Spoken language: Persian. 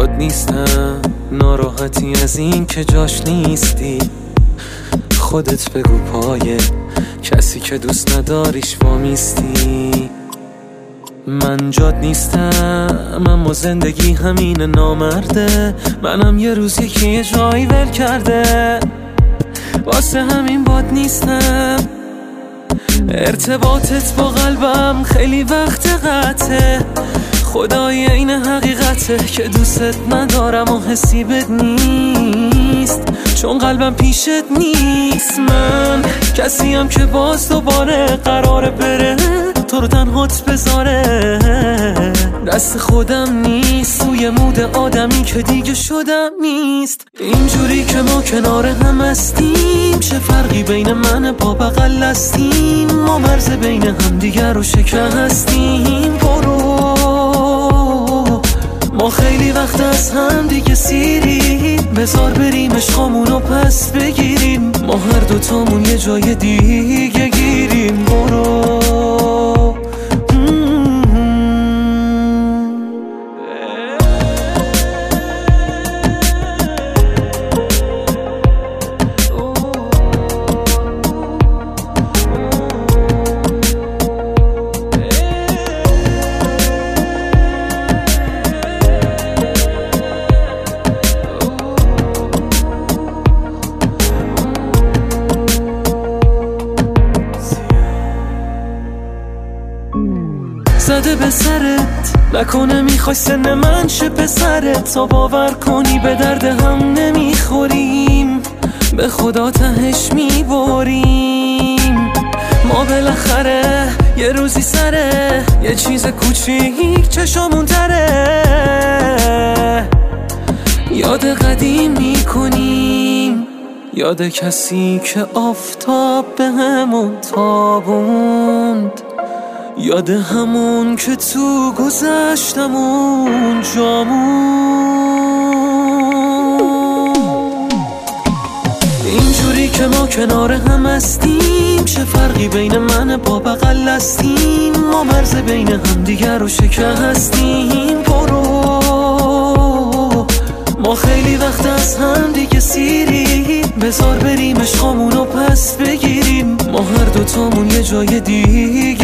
باد نیستم، ناراحتی از این که جاش نیستی. خودت بگو پای کسی که دوست نداریش وامیستی. من جاد نیستم اما زندگی همین نامرده. منم یه روز یکی جایی ول کرده، واسه همین باد نیستم. ارتباطت با قلبم خیلی وقت قطعه، خدای این حقیقته که دوست ندارم و حسی بد نیست، چون قلبم پیشت نیست. من کسیم که باز دوباره قراره بره تو رو تنهات بذاره. دست خودم نیست، توی مود آدمی که دیگه شدم نیست. اینجوری که ما کنار هم هستیم، چه فرقی بین من با بغل هستیم؟ ما مرز بین هم دیگر رو شکستیم. برو ما خیلی وقت از هم دیگه سیریم، بذار بریم عشقامونو پس بگیریم. ما هر دوتامون یه جای دیگه گیریم. برو زده به سرت، نکنه میخوای سن من شه پسرت. تا باور کنی به درد هم نمیخوریم، به خدا تهش میبریم. ما بالاخره یه روزی سره یه چیز کوچیک چشامون تره، یاد قدیم میکنیم، یاد کسی که آفتاب به همون تابوند، یاد همون که تو گذشتمون جامون. اینجوری که ما کنار هم هستیم، چه فرقی بین من با بغل هستیم؟ ما مرز بین هم دیگر رو شکستیم. برو ما خیلی وقت از هم دیگه سیریم، بذار بریم عشقامونو پس بگیریم. ما هر دوتامون یه جای دیگه